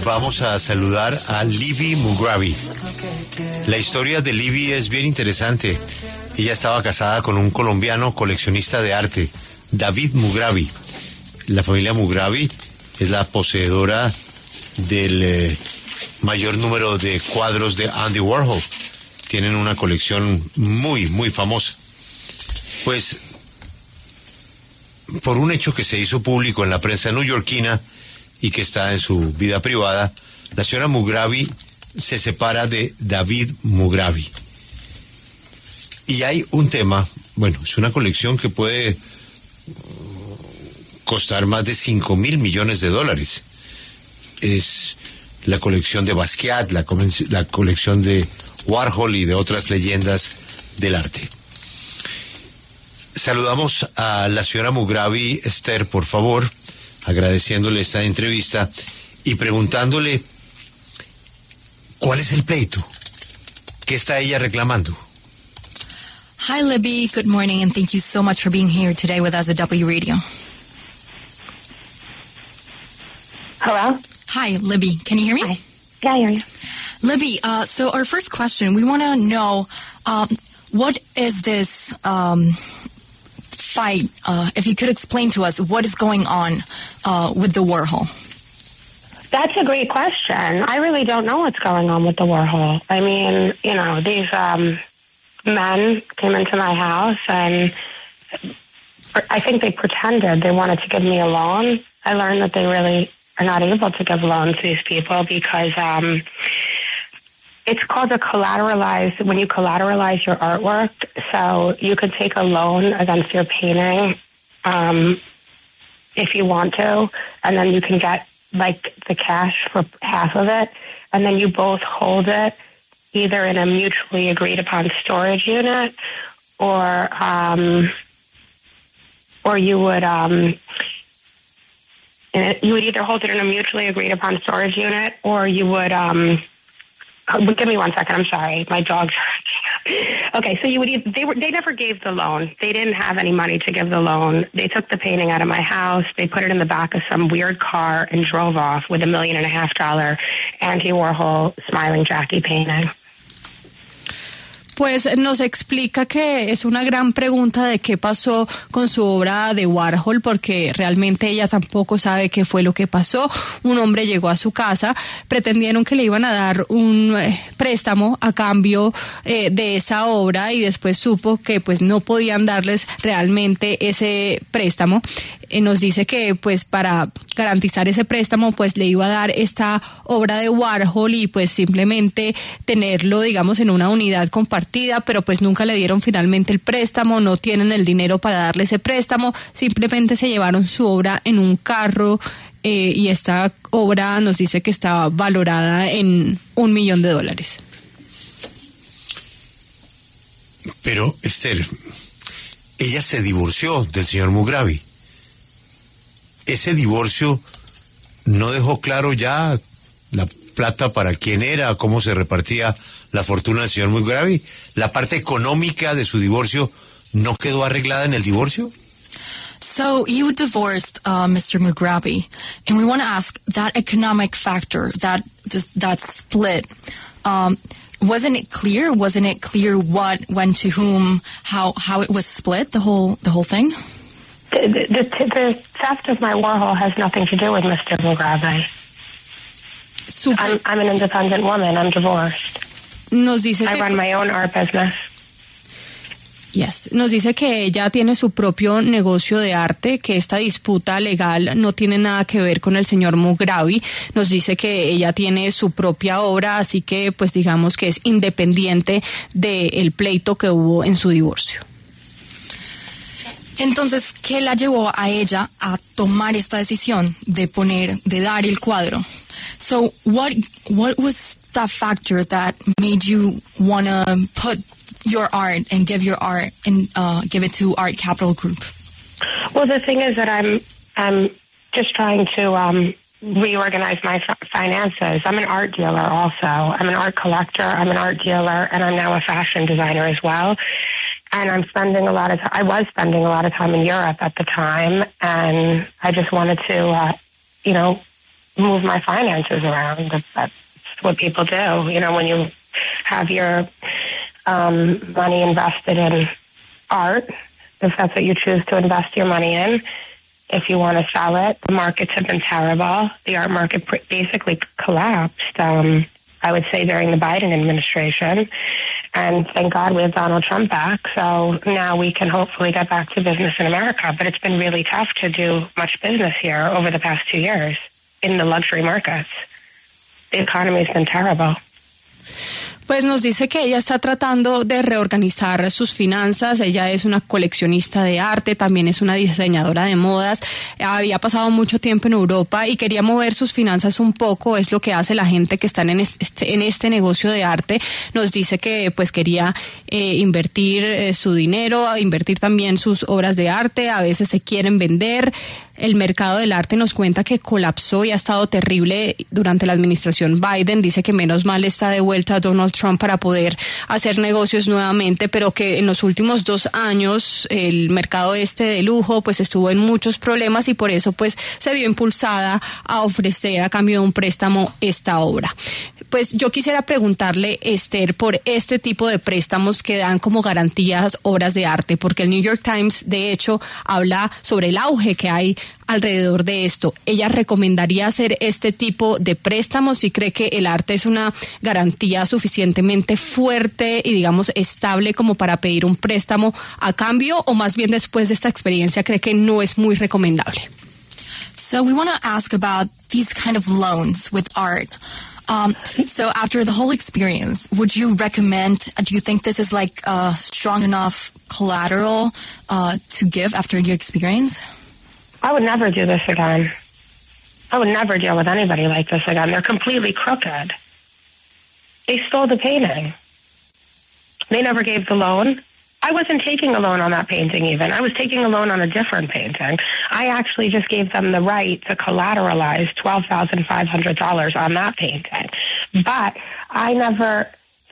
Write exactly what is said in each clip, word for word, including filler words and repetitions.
vamos a saludar a Libby Mugrabi. La historia de Libby es bien interesante. Ella estaba casada con un colombiano coleccionista de arte, David Mugrabi. La familia Mugrabi es la poseedora del eh, mayor número de cuadros de Andy Warhol. Tienen una colección muy, muy famosa. Pues, por un hecho que se hizo público en la prensa neoyorquina y que está en su vida privada, la señora Mugrabi se separa de David Mugrabi. Y hay un tema, bueno, es una colección que puede costar más de cinco mil millones de dólares. Es la colección de Basquiat, la, la colección de Warhol y de otras leyendas del arte. Saludamos a la señora Mugrabi, Esther, por favor, agradeciéndole esta entrevista y preguntándole cuál es el pleito, qué está ella reclamando. Hi, Libby. Good morning, and thank you so much for being here today with us at W Radio. Hello? Hi, Libby. Can you hear me? Hi. Yeah, I hear you. Libby, uh, so our first question, we want to know um, what is this um, fight? Uh, if you could explain to us what is going on uh, with the Warhol. That's a great question. I really don't know what's going on with the Warhol. I mean, you know, these um, men came into my house and I think they pretended they wanted to give me a loan. I learned that they really are not able to give loans to these people because um, it's called a collateralized, when you collateralize your artwork, so you could take a loan against your painting um, if you want to, and then you can get like the cash for half of it, and then you both hold it either in a mutually agreed upon storage unit or um, or you would um, you would either hold it in a mutually agreed upon storage unit or you would um, give me one second. I'm sorry. My dogs are okay. So you would either, they were, they never gave the loan. They didn't have any money to give the loan. They took the painting out of my house. They put it in the back of some weird car and drove off with a million and a half dollar Andy Warhol Smiling Jackie painting. Pues nos explica que es una gran pregunta de qué pasó con su obra de Warhol, porque realmente ella tampoco sabe qué fue lo que pasó. Un hombre llegó a su casa, pretendieron que le iban a dar un eh, préstamo a cambio eh, de esa obra y después supo que pues no podían darles realmente ese préstamo. Eh, nos dice que pues para garantizar ese préstamo pues le iba a dar esta obra de Warhol y pues simplemente tenerlo digamos en una unidad compartida, pero pues nunca le dieron finalmente el préstamo, no tienen el dinero para darle ese préstamo, simplemente se llevaron su obra en un carro eh, y esta obra nos dice que está valorada en un millón de dólares. Pero Esther, ella se divorció del señor Mugrabi. Ese divorcio no dejó claro ya la plata para quién era, cómo se repartía la fortuna del señor Mugrabi. La parte económica de su divorcio no quedó arreglada en el divorcio. So you divorced uh, Mister Mugrabi, and we want to ask that economic factor, that that split. Um, wasn't it clear? Wasn't it clear what went to whom? How how it was split? The whole the whole thing. The, the, the theft of my Warhol has nothing to do with Mister Mugrabi. Super. I'm, I'm an independent woman. I'm divorced. Nos dice I que, run my own art business. yes, nos dice que ella tiene su propio negocio de arte, que esta disputa legal no tiene nada que ver con el señor Mugrabi. Nos dice que ella tiene su propia obra, así que pues digamos que es independiente del pleito que hubo en su divorcio. Entonces, ¿qué la llevó a ella a tomar esta decisión de poner, de dar el cuadro? So, what what was that factor that made you want to put your art and give your art and uh, give it to Art Capital Group? Well, the thing is that I'm I'm just trying to um, reorganize my f- finances. I'm an art dealer also. I'm an art collector. I'm an art dealer, and I'm now a fashion designer as well. And I'm spending a lot of time, I was spending a lot of time in Europe at the time, and I just wanted to, uh, you know, move my finances around. That's what people do. You know, when you have your um, money invested in art, if that's what you choose to invest your money in, if you want to sell it, the markets have been terrible. The art market pr- basically collapsed, um, I would say, during the Biden administration. And thank God we have Donald Trump back, so now we can hopefully get back to business in America. But it's been really tough to do much business here over the past two years in the luxury markets. The economy's been terrible. Pues nos dice que ella está tratando de reorganizar sus finanzas. Ella es una coleccionista de arte, también es una diseñadora de modas. Había pasado mucho tiempo en Europa y quería mover sus finanzas un poco. Es lo que hace la gente que está en este, en este negocio de arte. Nos dice que pues quería eh, invertir eh, su dinero, invertir también sus obras de arte. A veces se quieren vender. El mercado del arte nos cuenta que colapsó y ha estado terrible durante la administración Biden. Dice que menos mal está de vuelta Donald Trump para poder hacer negocios nuevamente, pero que en los últimos dos años el mercado este de lujo pues estuvo en muchos problemas y por eso pues se vio impulsada a ofrecer a cambio de un préstamo esta obra. Pues yo quisiera preguntarle, Esther, por este tipo de préstamos que dan como garantías obras de arte, porque el New York Times, de hecho, habla sobre el auge que hay alrededor de esto. ¿Ella recomendaría hacer este tipo de préstamos si cree que el arte es una garantía suficientemente fuerte y, digamos, estable como para pedir un préstamo a cambio, o más bien después de esta experiencia cree que no es muy recomendable? So we want to ask about these kind of loans with art. Um, so after the whole experience, would you recommend, do you think this is like a strong enough collateral uh, to give after your experience? I would never do this again. I would never deal with anybody like this again. They're completely crooked. They stole the painting. They never gave the loan. I wasn't taking a loan on that painting even. I was taking a loan on a different painting. I actually just gave them the right to collateralize twelve thousand five hundred dollars on that painting. But I never,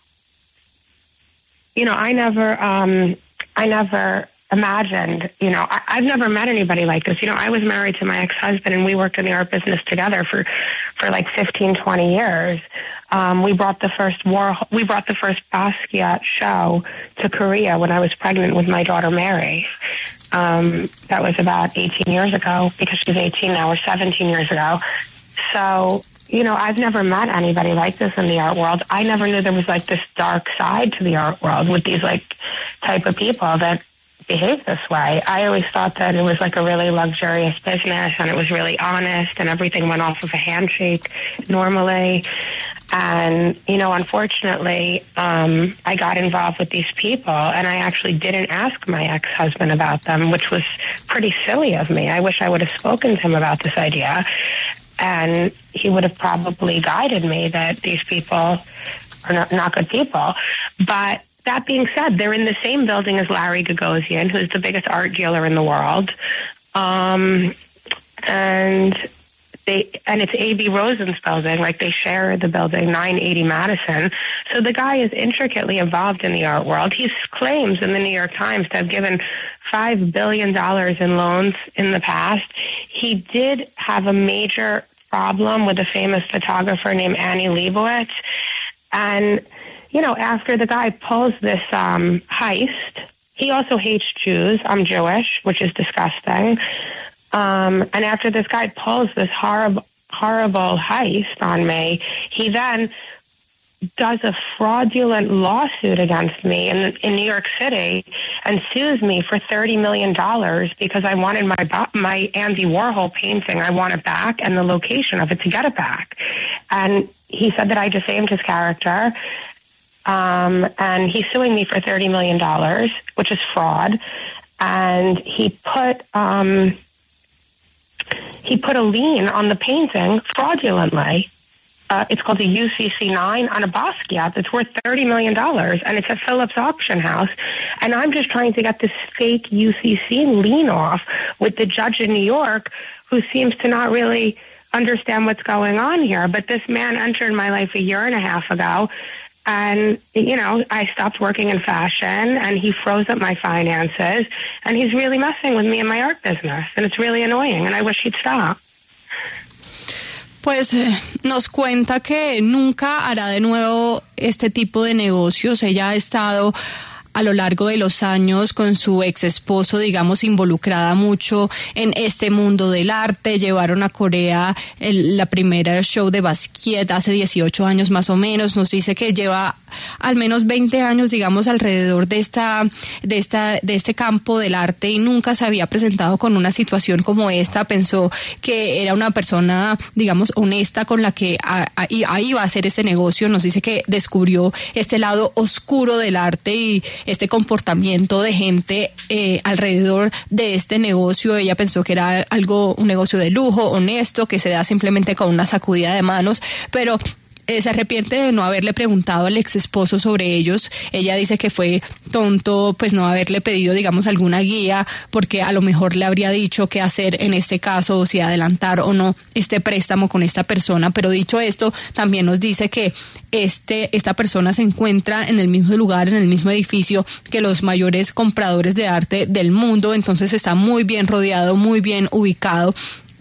you know, I never, um, I never imagined, you know, I, I've never met anybody like this. You know, I was married to my ex-husband and we worked in the art business together for, for like fifteen, twenty years. Um, we brought the first war, we brought the first Basquiat show to Korea when I was pregnant with my daughter Mary. Um, that was about eighteen years ago, because she's eighteen now, or seventeen years ago. So, you know, I've never met anybody like this in the art world. I never knew there was like this dark side to the art world with these like type of people that behave this way. I always thought that it was like a really luxurious business and it was really honest and everything went off of a handshake normally. And, you know, unfortunately, um, I got involved with these people and I actually didn't ask my ex-husband about them, which was pretty silly of me. I wish I would have spoken to him about this idea, and he would have probably guided me that these people are not, not good people. But that being said, they're in the same building as Larry Gagosian, who's the biggest art dealer in the world. Um, and they, and it's A B Rosen's building, like they share the building, nine eighty Madison. So the guy is intricately involved in the art world. He claims in the New York Times to have given five billion dollars in loans in the past. He did have a major problem with a famous photographer named Annie Leibovitz. And, you know, after the guy pulls this um, heist, he also hates Jews. I'm Jewish, which is disgusting. Um, and after this guy pulls this horrible, horrible heist on me, he then does a fraudulent lawsuit against me in, in New York City and sues me for thirty million dollars because I wanted my my Andy Warhol painting. I want it back and the location of it to get it back. And he said that I defamed his character. Um, and he's suing me for thirty million dollars, which is fraud. And he put, um, he put a lien on the painting fraudulently. Uh, it's called a U C C nine on a Basquiat that's worth thirty million dollars, and it's at Phillips Auction House. And I'm just trying to get this fake U C C lien off with the judge in New York, who seems to not really understand what's going on here. But this man entered my life a year and a half ago, and, you know, I stopped working in fashion, and he froze up my finances, and he's really messing with me in my art business, and it's really annoying, and I wish he'd stop. Pues eh, nos cuenta que nunca hará de nuevo este tipo de negocios. Ella ha estado a lo largo de los años con su ex esposo, digamos, involucrada mucho en este mundo del arte. Llevaron a Corea el, la primera show de Basquiat hace dieciocho años más o menos. Nos dice que lleva al menos veinte años, digamos, alrededor de esta, de esta, de este campo del arte y nunca se había presentado con una situación como esta. Pensó que era una persona, digamos, honesta con la que a, a, a iba a hacer este negocio. Nos dice que descubrió este lado oscuro del arte y este comportamiento de gente eh, alrededor de este negocio. Ella pensó que era algo, un negocio de lujo, honesto, que se da simplemente con una sacudida de manos, pero Eh, se arrepiente de no haberle preguntado al ex esposo sobre ellos. Ella dice que fue tonto pues no haberle pedido, digamos, alguna guía, porque a lo mejor le habría dicho qué hacer en este caso, o si adelantar o no este préstamo con esta persona. Pero dicho esto, también nos dice que este esta persona se encuentra en el mismo lugar, en el mismo edificio que los mayores compradores de arte del mundo, entonces está muy bien rodeado, muy bien ubicado.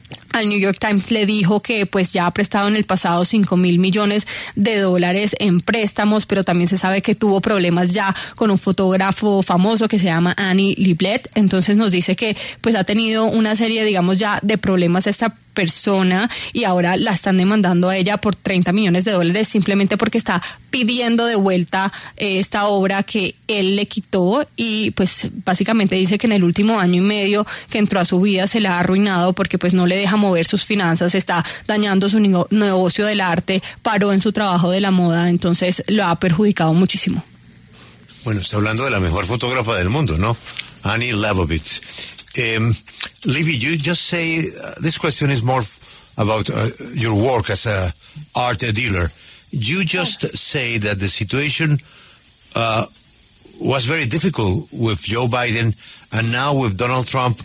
Al New York Times le dijo que pues ya ha prestado en el pasado cinco mil millones de dólares en préstamos, pero también se sabe que tuvo problemas ya con un fotógrafo famoso que se llama Annie Lieblet. Entonces nos dice que pues ha tenido una serie, digamos, ya de problemas esta persona y ahora la están demandando a ella por treinta millones de dólares simplemente porque está pidiendo de vuelta eh, esta obra que él le quitó y pues básicamente dice que en el último año y medio que entró a su vida se la ha arruinado porque pues no le deja mover sus finanzas, está dañando su negocio del arte, paró en su trabajo de la moda, entonces lo ha perjudicado muchísimo. Bueno, está hablando de la mejor fotógrafa del mundo, ¿no? Annie Leibovitz. Um, Livy, you just say, uh, this question is more f- about uh, your work as a art dealer. You just say that the situation uh, was very difficult with Joe Biden, and now with Donald Trump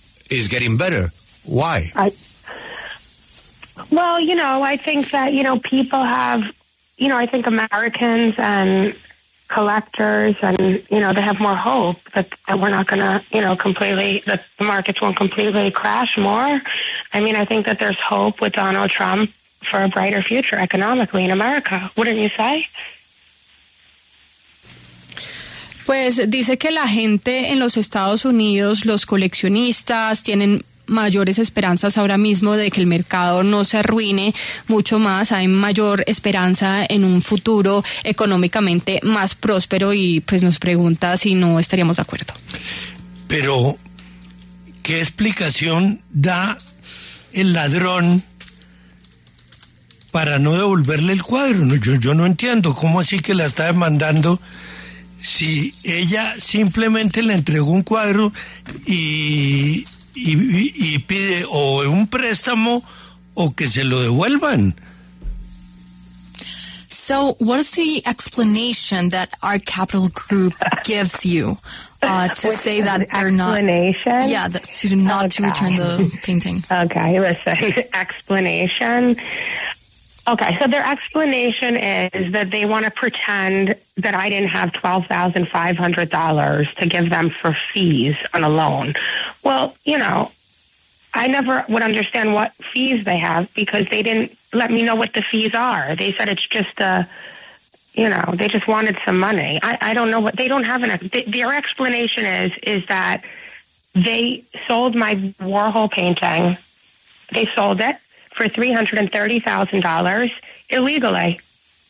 is getting better. Why? I, well, you know, I think that, you know, people have, you know, I think Americans and collectors and, you know, they have more hope that, that we're not going to, you know, completely, that the markets won't completely crash more. I mean, I think that there's hope with Donald Trump for a brighter future economically in America. Wouldn't you say? Pues dice que la gente en los Estados Unidos, los coleccionistas, tienen mayores esperanzas ahora mismo de que el mercado no se arruine mucho más, hay mayor esperanza en un futuro económicamente más próspero y pues nos pregunta si no estaríamos de acuerdo. Pero, ¿qué explicación da el ladrón para no devolverle el cuadro? Yo, yo no entiendo cómo así que la está demandando si ella simplemente le entregó un cuadro y Y, y, y pide o un préstamo o que se lo devuelvan. So what is the explanation that Art Capital Group gives you uh, to Which say that they're not... Explanation? Yeah, that, to not okay. to return the painting. Okay, listen, explanation. Okay, so their explanation is that they want to pretend that I didn't have twelve thousand five hundred dollars to give them for fees on a loan. Well, you know, I never would understand what fees they have because they didn't let me know what the fees are. They said it's just a, you know, they just wanted some money. I, I don't know what, they don't have an, they, their explanation is, is that they sold my Warhol painting. They sold it for three hundred thirty thousand dollars illegally.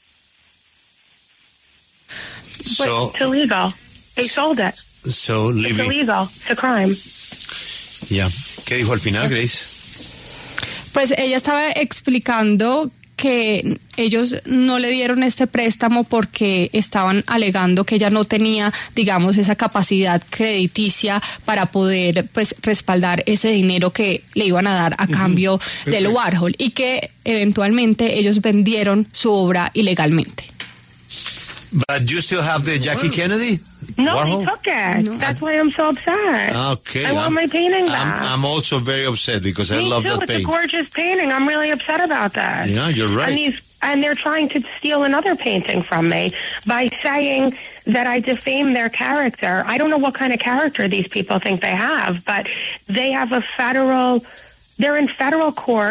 So, it's illegal. They sold it. So, Livy, it's illegal. It's a crime. Ya. Yeah. ¿Qué dijo al final, Grace? Pues ella estaba explicando que ellos no le dieron este préstamo porque estaban alegando que ella no tenía, digamos, esa capacidad crediticia para poder, pues, respaldar ese dinero que le iban a dar a uh-huh. cambio Perfect. del Warhol y que eventualmente ellos vendieron su obra ilegalmente. But you still have the Jackie Kennedy? No, Warhol? he took it. No. That's why I'm so upset. Okay. I want I'm, my painting back. I'm, I'm also very upset because Me I love too. that It's painting. a gorgeous painting. I'm really upset about that. Yeah, you're right. And these, and they're trying to steal another painting from me by saying that I defame their character. I don't know what kind of character these people think they have, but they have a federal, they're in federal court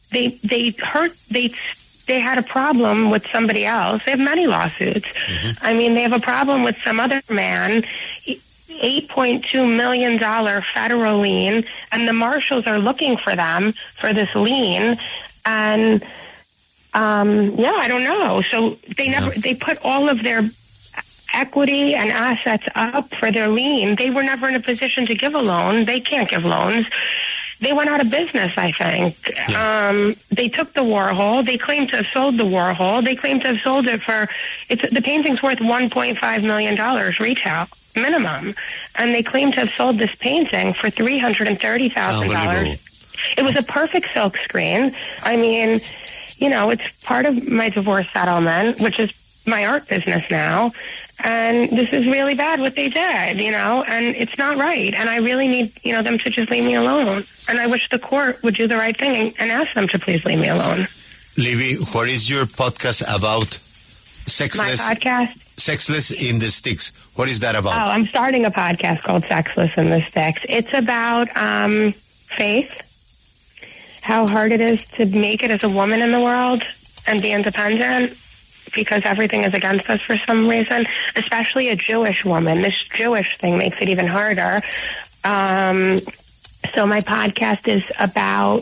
they they hurt they they had a problem with somebody else. They have many lawsuits. Mm-hmm. I mean, they have a problem with some other man, eight point two million dollars federal lien, and the marshals are looking for them for this lien. And, um, yeah, I don't know. So they never, they put all of their equity and assets up for their lien. They were never in a position to give a loan. They can't give loans. They went out of business, I think. Yeah. Um, they took the Warhol. They claim to have sold the Warhol. They claim to have sold it for, it's, the painting's worth one point five million dollars retail, minimum. And they claim to have sold this painting for three hundred thirty thousand dollars. It was a perfect silk screen. I mean, you know, it's part of my divorce settlement, which is my art business now. And this is really bad what they did, you know, and it's not right. And I really need, you know, them to just leave me alone. And I wish the court would do the right thing and, and ask them to please leave me alone. Livy, what is your podcast about? Sexless. My podcast? Sexless in the Sticks. What is that about? Oh, I'm starting a podcast called Sexless in the Sticks. It's about um, faith, how hard it is to make it as a woman in the world and be independent, because everything is against us for some reason, especially a Jewish woman. This Jewish thing makes it even harder. Um, so my podcast is about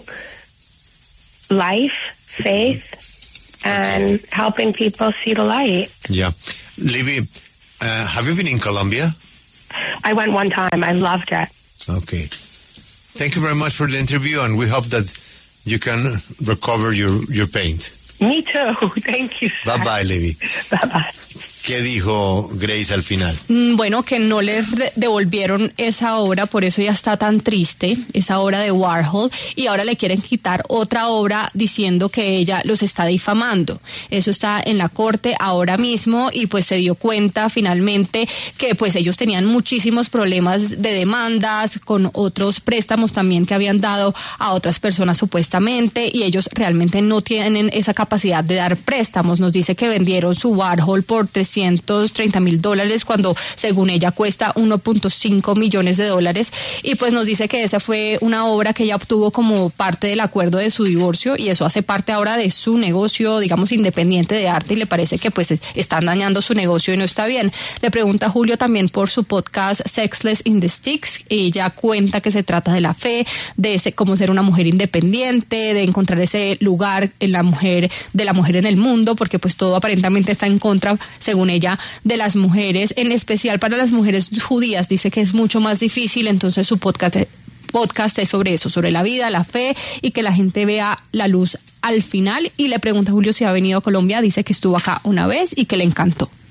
life, faith, and helping people see the light. Yeah. Livy, uh, have you been in Colombia? I went one time. I loved it. Okay. Thank you very much for the interview, and we hope that you can recover your, your paint. Me too. Thank you, sir. Bye bye, Livy. Bye bye. ¿Qué dijo Grace al final? Bueno, que no le devolvieron esa obra, por eso ella está tan triste, esa obra de Warhol, y ahora le quieren quitar otra obra diciendo que ella los está difamando. Eso está en la corte ahora mismo, y pues se dio cuenta finalmente que pues ellos tenían muchísimos problemas de demandas con otros préstamos también que habían dado a otras personas supuestamente, y ellos realmente no tienen esa capacidad de dar préstamos. Nos dice que vendieron su Warhol por trescientos treinta mil dólares cuando según ella cuesta uno punto cinco millones de dólares, y pues nos dice que esa fue una obra que ella obtuvo como parte del acuerdo de su divorcio, y eso hace parte ahora de su negocio, digamos, independiente de arte, y le parece que pues están dañando su negocio y no está bien. Le pregunta a Julio también por su podcast Sexless in the Sticks. Ella cuenta que se trata de la fe, de ese, cómo ser una mujer independiente, de encontrar ese lugar en la mujer, de la mujer en el mundo, porque pues todo aparentemente está en contra, según ella, de las mujeres, en especial para las mujeres judías. Dice que es mucho más difícil, entonces su podcast, podcast es sobre eso, sobre la vida, la fe, y que la gente vea la luz al final. Y le pregunta a Julio si ha venido a Colombia, dice que estuvo acá una vez y que le encantó.